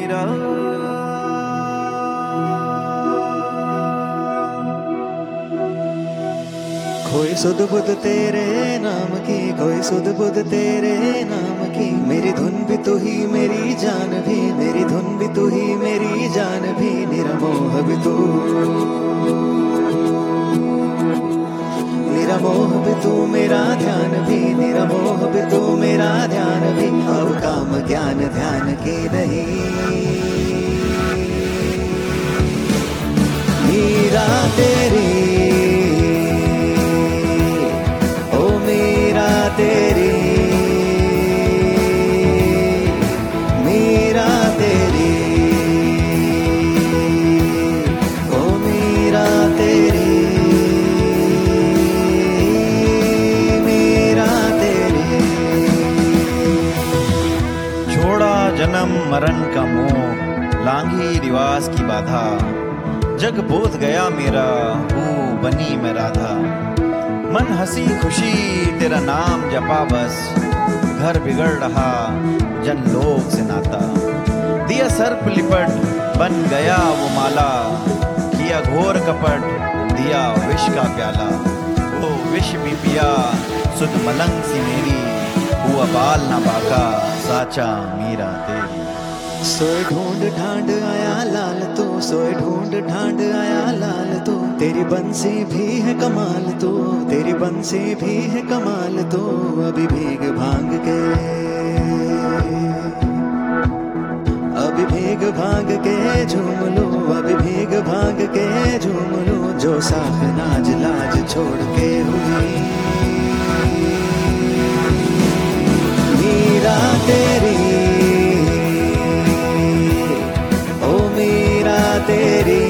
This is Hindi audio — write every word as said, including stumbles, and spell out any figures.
मीरा। खोई सुध बुध तेरे नाम की, खोई सुध बुध तेरे नाम की, मेरी धुन भी तू ही मेरी जान भी, मेरी धुन भी तू ही मेरी जान भी, निरमोह भी तू, निरमोह भी तू मेरा ध्यान भी, निरमोह भी तू मेरा ध्यान भी, अब काम ज्ञान ध्यान की नहीं। मीरा तेरी, ओ मीरा तेरी, मीरा तेरी, ओ मीरा तेरी, जन्म मरण का मोह, लांघी रिवाज की बाधा, जग बोध गया मेरा, हूँ बनी मैं राधा। मन हंसी खुशी तेरा नाम जपा बस, घर बिगड़ रहा जन लोग से नाता। दिया सर्प लिपट बन गया वो माला, किया घोर कपट दिया विष का प्याला। वो विष भी पिया सुध मलंग सी मेरी, हुआ बाल ना बाका साचा मीरा तेरी। सोए ढूंढ ढांड आया लाल तू, सोए ढूंढ ढांड आया लाल तू, तेरी बंसी भी है कमाल तू, तेरी बंसी भी है कमाल तू। अभी भीग भांग के, अभी भीग भांग के झूम लो, अभी भीग भांग के झूम लो, जो साख नाज लाज छोड़ के हुई। मीरा तेरी, ओ मीरा तेरी,